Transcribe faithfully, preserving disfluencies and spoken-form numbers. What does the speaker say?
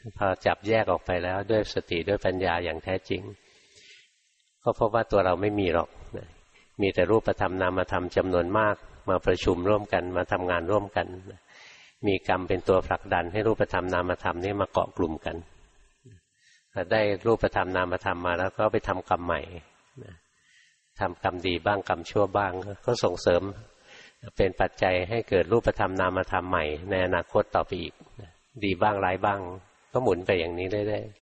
พอจับแยกออกไปแล้วด้วยสติด้วยปัญญาอย่างแท้จริงก็พบว่าตัวเราไม่มีหรอกมีแต่รูปธรรมนามธรรมจำนวนมากมาประชุมร่วมกันมาทำงานร่วมกันมีกรรมเป็นตัวผลักดันให้รูปธรรมนามธรรมนี่มาเกาะกลุ่มกันถ้าได้รูปธรรมนามธรรมมาแล้วก็ไปทำกรรมใหม่ทำกรรมดีบ้างกรรมชั่วบ้างก็ส่งเสริมเป็นปัจจัยให้เกิดรูปธรรมนามธรรมใหม่ในอนาคตต่อไปอีกดีบ้างร้ายบ้างก็หมุนไปอย่างนี้เรื่อย